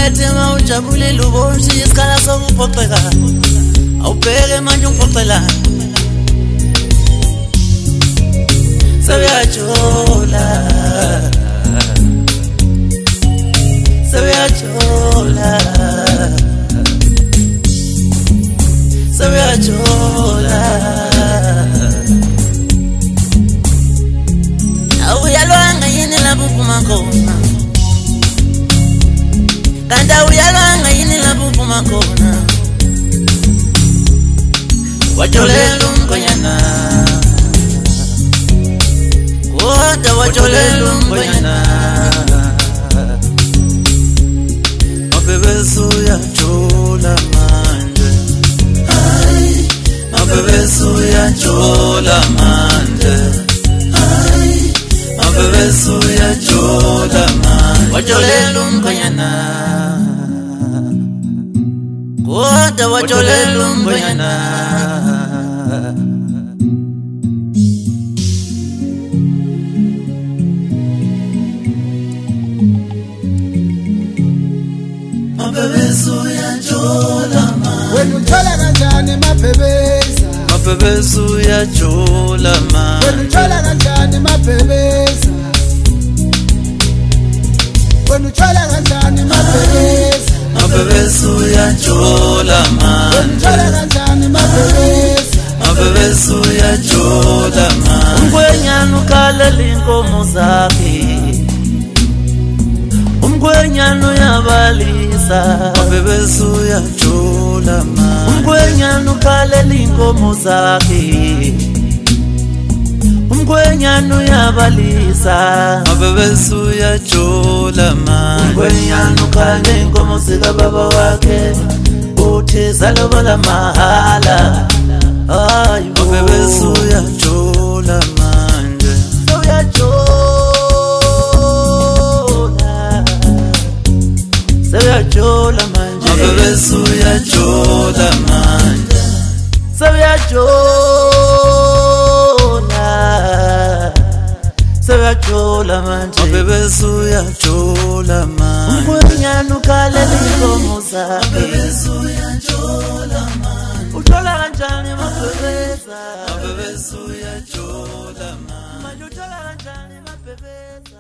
tema ujabule lubonshi isikhala sokuphoxeka awubheke manje ungiphoxela sebeyajola sebeyajola sebeyajola awuyalwanga yini lapho uphuma khona kanti awuyalwanga yini lapho uphuma khona wajolela umkhwenyana kodwa wajolela umkhwenyana mabebesu yajola manje mabebesu yajola manje mabebesu yajola manje wajolela umkhwenyana kodwa wajolela umkhwenyana mabebesu yajola manje wena uthola kanjani mabhebeza mabebesu yajola manje wena uthola kanjani mabhebeza wena uthola kanjani mabhebeza mabebesu yajola manje wena uthola kanjani mabhebeza mabebesu yajola manje umkhwenyana ukhalela inkomo zakhe umkhwenyana uyabalisa mabebesu yajola manje umkhwenyana ukhalela inkomo zakhe umkhwenyana uyabalisa mabebesu yajola manje umkhwenyana ukhalela inkomo zika baba wakhe uthi zalobola mahala ayi mabebesu yajola manje sebeyajola manje mabebesu yajola manje sebeyajola manje mabebesu yajola manje umkhwenyana ukhalela inkomo zakhe mabebesu yajola manje uthola kanjani mabebeza mabebesu yajola manje uthola kanjani mabebeza